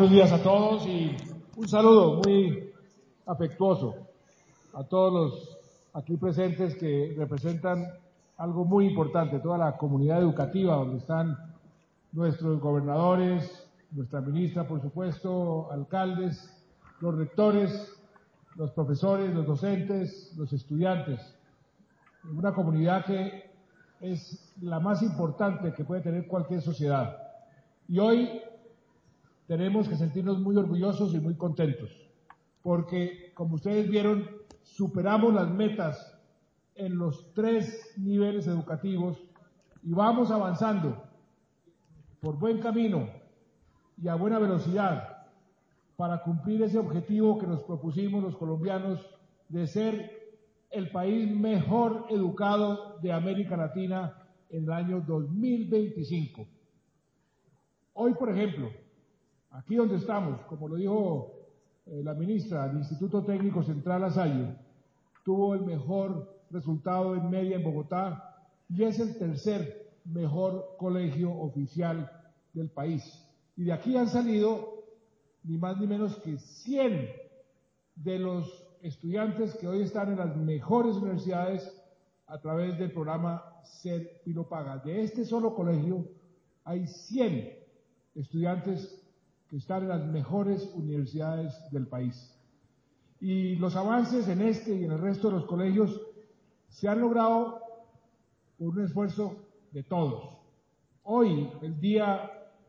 buenos días a todos y un saludo muy afectuoso a todos los aquí presentes que representan algo muy importante, toda la comunidad educativa, donde están nuestros gobernadores, nuestra ministra, por supuesto, alcaldes, los rectores, los profesores, los docentes, los estudiantes. Una comunidad que es la más importante que puede tener cualquier sociedad. Y hoy tenemos que sentirnos muy orgullosos y muy contentos, porque, como ustedes vieron, superamos las metas en los 3 niveles educativos y vamos avanzando por buen camino y a buena velocidad para cumplir ese objetivo que nos propusimos los colombianos de ser el país mejor educado de América Latina en el año 2025. Hoy, por ejemplo, aquí donde estamos, como lo dijo la ministra, el Instituto Técnico Central Lasalle tuvo el mejor resultado en media en Bogotá y es el tercer mejor colegio oficial del país. Y de aquí han salido ni más ni menos que 100 de los estudiantes que hoy están en las mejores universidades a través del programa Ser y No Paga. De este solo colegio hay 100 estudiantes que están en las mejores universidades del país. Y los avances en este y en el resto de los colegios se han logrado por un esfuerzo de todos. Hoy, el día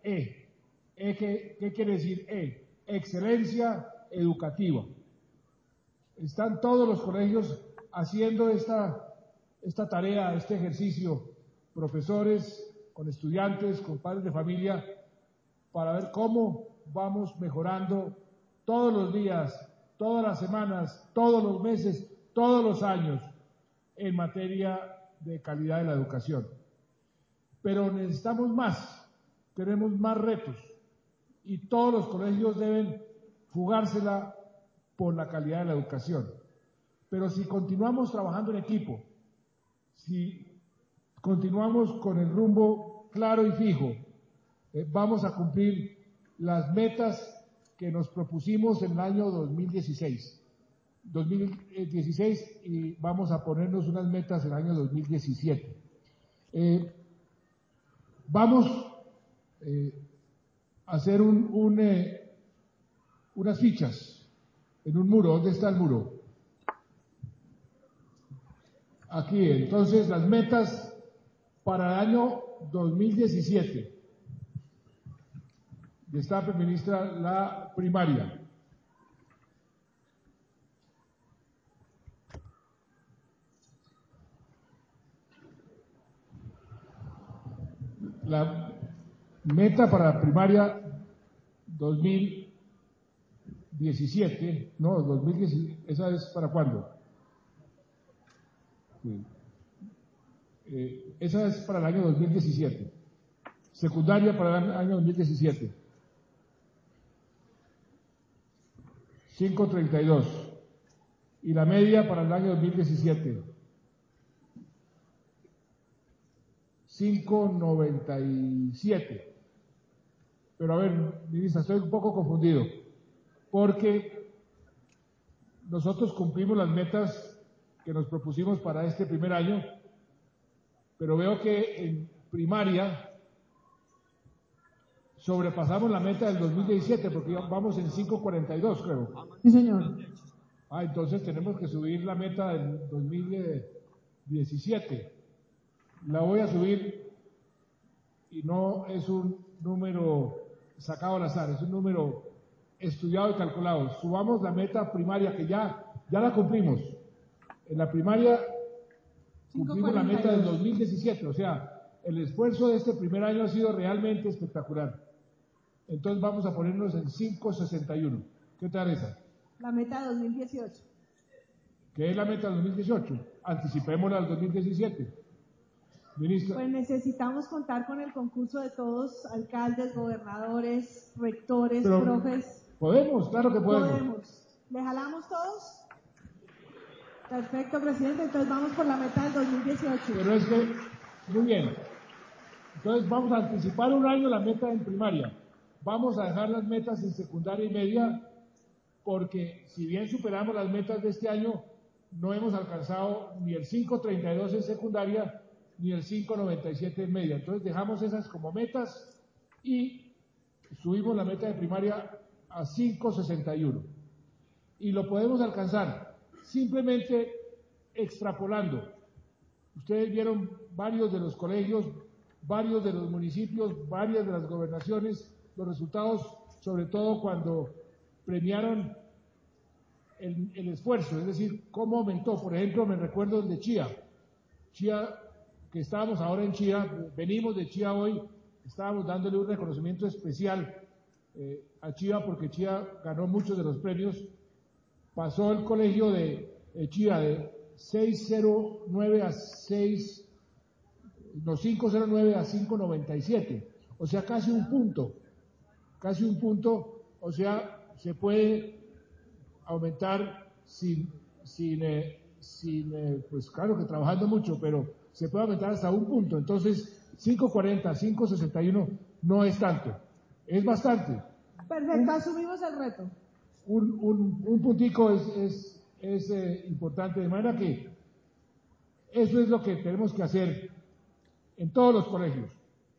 ¿qué quiere decir E? Excelencia educativa. Están todos los colegios haciendo esta tarea, este ejercicio, profesores, con estudiantes, con padres de familia, para ver cómo vamos mejorando todos los días, todas las semanas, todos los meses, todos los años en materia de calidad de la educación. Pero necesitamos más, tenemos más retos y todos los colegios deben jugársela por la calidad de la educación. Pero si continuamos trabajando en equipo, si continuamos con el rumbo claro y fijo, vamos a cumplir las metas que nos propusimos en el año 2016 y vamos a ponernos unas metas en el año 2017. Vamos a hacer unas fichas en un muro. ¿Dónde está el muro? Aquí. Entonces, las metas para el año 2017. Destape, ministra, la primaria. La meta para la primaria 2017, no, 2017, ¿esa es para cuándo? Sí. Esa es para el año 2017. Secundaria para el año 2017. 5.32. Y la media para el año 2017. 5.97. Pero a ver, ministra, estoy un poco confundido, porque nosotros cumplimos las metas que nos propusimos para este primer año, pero veo que en primaria sobrepasamos la meta del 2017, porque vamos en 5.42, creo. Sí, señor. Entonces tenemos que subir la meta del 2017. La voy a subir y no es un número sacado al azar, es un número estudiado y calculado. Subamos la meta primaria que ya la cumplimos. En la primaria cumplimos la meta del 2017, o sea, el esfuerzo de este primer año ha sido realmente espectacular. Entonces vamos a ponernos en 5.61. ¿Qué tal esa? La meta 2018. ¿Qué es la meta 2018? Anticipémosla al 2017. Ministra. Pues necesitamos contar con el concurso de todos, alcaldes, gobernadores, rectores, profes. Podemos, claro que podemos. ¿Le jalamos todos? Perfecto, presidente. Entonces vamos por la meta del 2018. Pero es que, muy bien. Entonces vamos a anticipar un año la meta en primaria. vamos a dejar las metas en secundaria y media, porque si bien superamos las metas de este año, no hemos alcanzado ni el 5.32 en secundaria, ni el 5.97 en media. Entonces dejamos esas como metas y subimos la meta de primaria a 5.61. Y lo podemos alcanzar simplemente extrapolando. Ustedes vieron varios de los colegios, varios de los municipios, varias de las gobernaciones, los resultados, sobre todo cuando premiaron el esfuerzo, es decir, cómo aumentó. Por ejemplo, me recuerdo el de Chía, que estábamos ahora en Chía, venimos de Chía hoy, estábamos dándole un reconocimiento especial a Chía porque Chía ganó muchos de los premios. Pasó el colegio de Chía de 509 a 5.97, o sea, casi un punto, o sea, se puede aumentar pues claro que trabajando mucho, pero se puede aumentar hasta un punto. Entonces, 5.40, 5.61 no es tanto, es bastante. Perfecto, asumimos el reto. Un puntico es importante, de manera que eso es lo que tenemos que hacer en todos los colegios.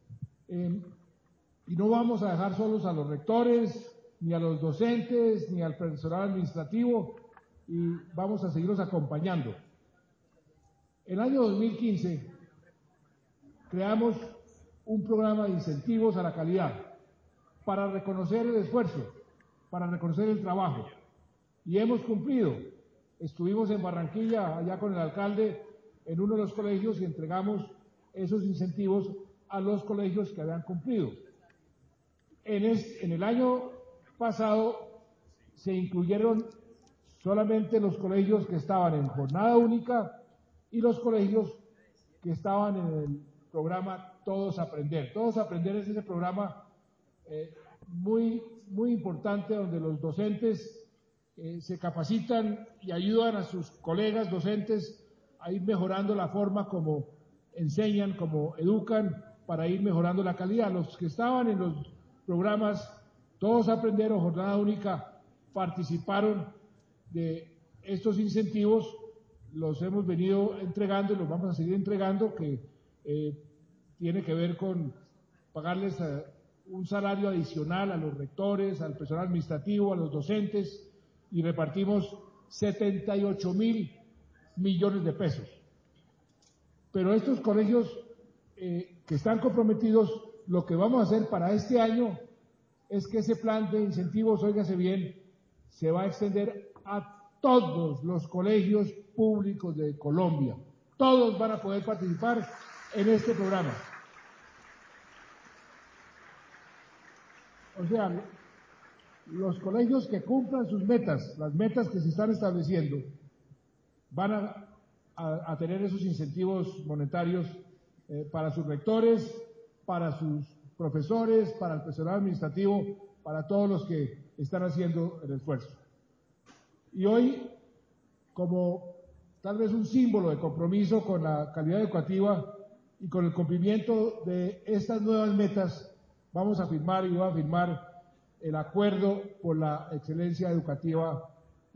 Y no vamos a dejar solos a los rectores, ni a los docentes, ni al personal administrativo, y vamos a seguirlos acompañando. El año 2015 creamos un programa de incentivos a la calidad para reconocer el esfuerzo, para reconocer el trabajo, y hemos cumplido. Estuvimos en Barranquilla, allá con el alcalde, en uno de los colegios y entregamos esos incentivos a los colegios que habían cumplido. En el año pasado se incluyeron solamente los colegios que estaban en jornada única y los colegios que estaban en el programa Todos Aprender. Todos Aprender es ese programa muy importante donde los docentes se capacitan y ayudan a sus colegas docentes a ir mejorando la forma como enseñan, como educan, para ir mejorando la calidad. Los que estaban en los programas Todos Aprender o Jornada Única participaron de estos incentivos, los hemos venido entregando y los vamos a seguir entregando, que tiene que ver con pagarles un salario adicional a los rectores, al personal administrativo, a los docentes, y repartimos 78.000 millones de pesos. Pero estos colegios que están comprometidos, lo que vamos a hacer para este año es que ese plan de incentivos, óigase bien, se va a extender a todos los colegios públicos de Colombia. Todos van a poder participar en este programa. O sea, los colegios que cumplan sus metas, las metas que se están estableciendo, van a tener esos incentivos monetarios para sus rectores, para sus profesores, para el personal administrativo, para todos los que están haciendo el esfuerzo. Y hoy, como tal vez un símbolo de compromiso con la calidad educativa y con el cumplimiento de estas nuevas metas, vamos a firmar y voy a firmar el acuerdo por la excelencia educativa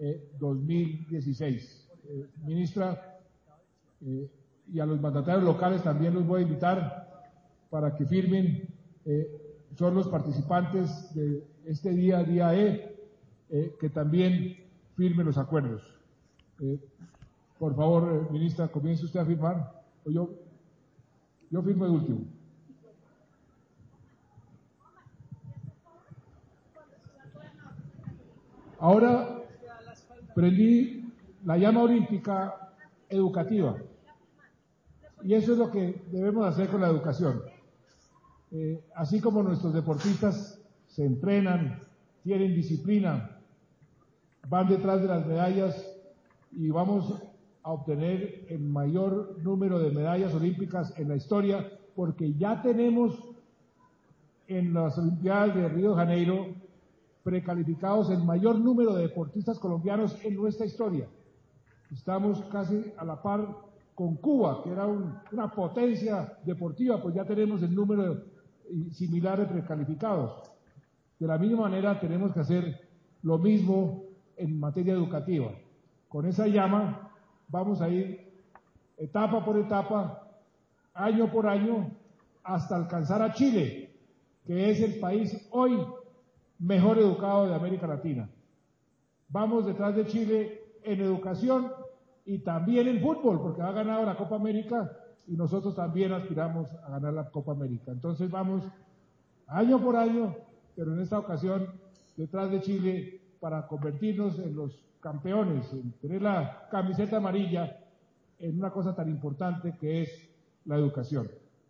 2016. Ministra, y a los mandatarios locales también los voy a invitar para que firmen, son los participantes de este día E, que también firmen los acuerdos. Por favor, ministra, comience usted a firmar, o yo firmo el último. Ahora prendí la llama olímpica educativa, y eso es lo que debemos hacer con la educación. Así como nuestros deportistas se entrenan, tienen disciplina, van detrás de las medallas y vamos a obtener el mayor número de medallas olímpicas en la historia, porque ya tenemos en las Olimpiadas de Río de Janeiro precalificados el mayor número de deportistas colombianos en nuestra historia. Estamos casi a la par con Cuba, que era una potencia deportiva, pues ya tenemos el número similar de precalificados. De la misma manera tenemos que hacer lo mismo en materia educativa. Con esa llama vamos a ir etapa por etapa, año por año, hasta alcanzar a Chile, que es el país hoy mejor educado de América Latina. Vamos detrás de Chile en educación y también en fútbol, porque ha ganado la Copa América y nosotros también aspiramos a ganar la Copa América. Entonces vamos año por año, pero en esta ocasión detrás de Chile para convertirnos en los campeones, en tener la camiseta amarilla en una cosa tan importante que es la educación.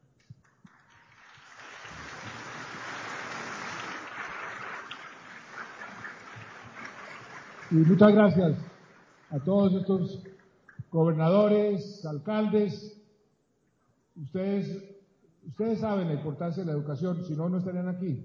Y muchas gracias a todos estos gobernadores, alcaldes. Ustedes saben la importancia de la educación, si no, no estarían aquí.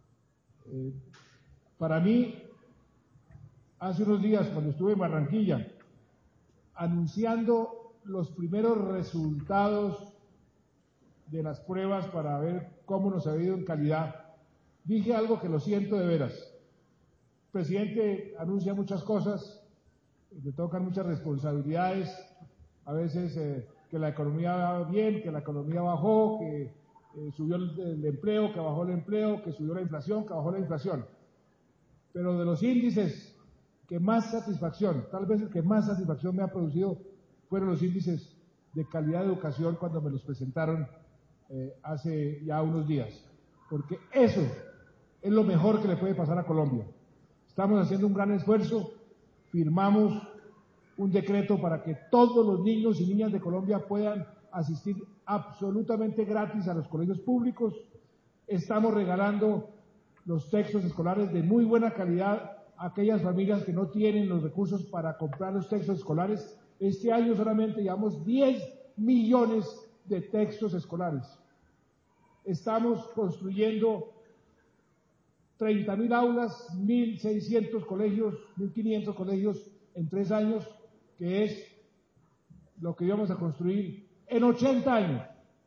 Para mí, hace unos días, cuando estuve en Barranquilla, anunciando los primeros resultados de las pruebas para ver cómo nos ha ido en calidad, dije algo que lo siento de veras. El presidente anuncia muchas cosas, le tocan muchas responsabilidades, a veces que la economía va bien, que la economía bajó, que subió el empleo, que bajó el empleo, que subió la inflación, que bajó la inflación. Pero de los índices que más satisfacción, tal vez el que más satisfacción me ha producido, fueron los índices de calidad de educación cuando me los presentaron hace ya unos días. Porque eso es lo mejor que le puede pasar a Colombia. Estamos haciendo un gran esfuerzo, firmamos un decreto para que todos los niños y niñas de Colombia puedan asistir absolutamente gratis a los colegios públicos. Estamos regalando los textos escolares de muy buena calidad a aquellas familias que no tienen los recursos para comprar los textos escolares. Este año solamente llevamos 10 millones de textos escolares. Estamos construyendo 30.000 aulas, 1.600 colegios, 1.500 colegios en 3 años, que es lo que íbamos a construir en 80 años.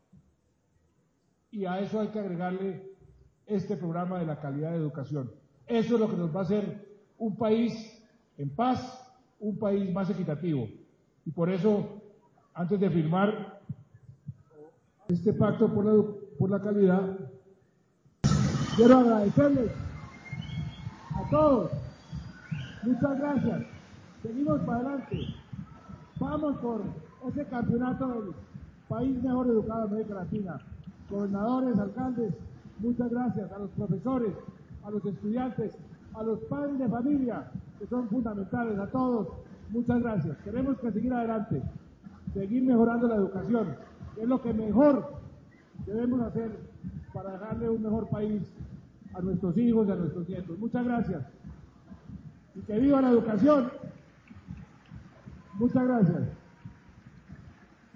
Y a eso hay que agregarle este programa de la calidad de educación. Eso es lo que nos va a hacer un país en paz, un país más equitativo. Y por eso, antes de firmar este pacto por la calidad, quiero agradecerles a todos. Muchas gracias. Seguimos para adelante. Vamos por ese campeonato del país mejor educado de América Latina. Gobernadores, alcaldes, muchas gracias. A los profesores, a los estudiantes, a los padres de familia, que son fundamentales, a todos, muchas gracias. Tenemos que seguir adelante, seguir mejorando la educación, que es lo que mejor debemos hacer para dejarle un mejor país a nuestros hijos y a nuestros nietos. Muchas gracias. Y que viva la educación. Muchas gracias.